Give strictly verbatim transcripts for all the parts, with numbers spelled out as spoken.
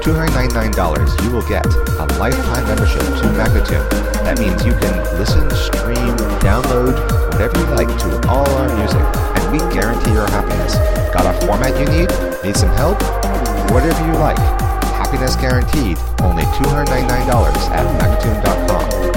two hundred ninety-nine dollars, you will get a lifetime membership to Magnatune. That means you can listen, stream, download, whatever you like to all our music, and we guarantee your happiness. Got a format you need? Need some help? Whatever you like. Happiness guaranteed. Only two hundred ninety-nine dollars at Magnatune dot com.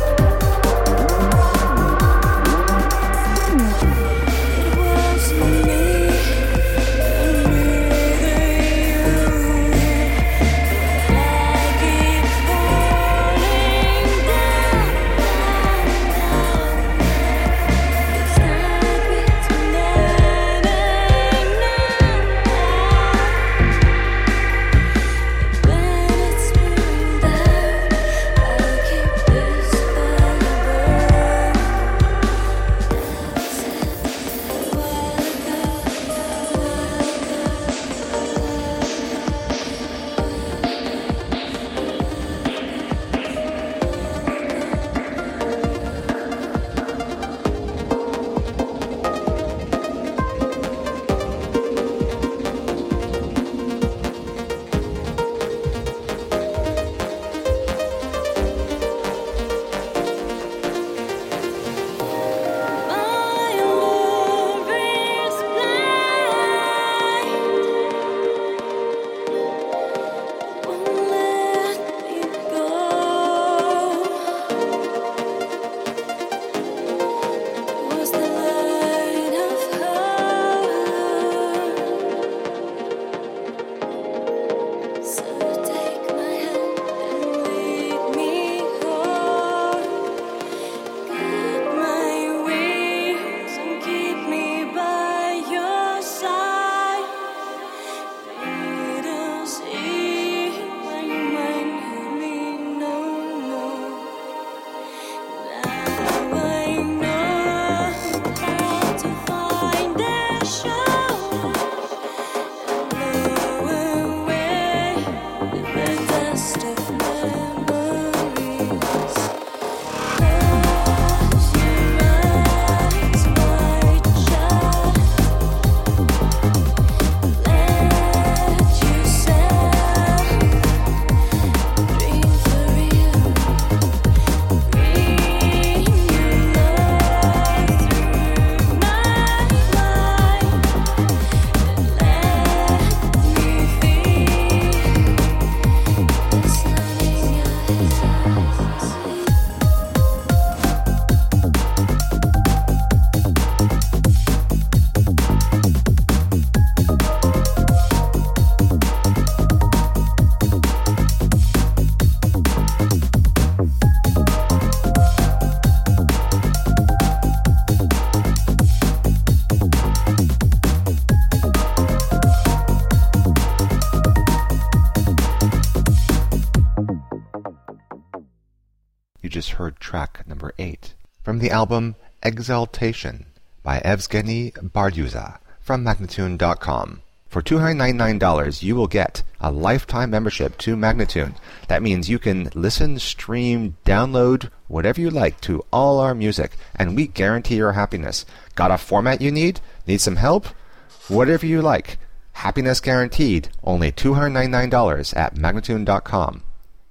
You just heard track number eight from the album Exaltation by Evgeny Bardyuza from Magnatune dot com. For two hundred ninety-nine dollars, you will get a lifetime membership to Magnatune. That means you can listen, stream, download, whatever you like to all our music, and we guarantee your happiness. Got a format you need? Need some help? Whatever you like. Happiness guaranteed. Only two hundred ninety-nine dollars at Magnatune dot com.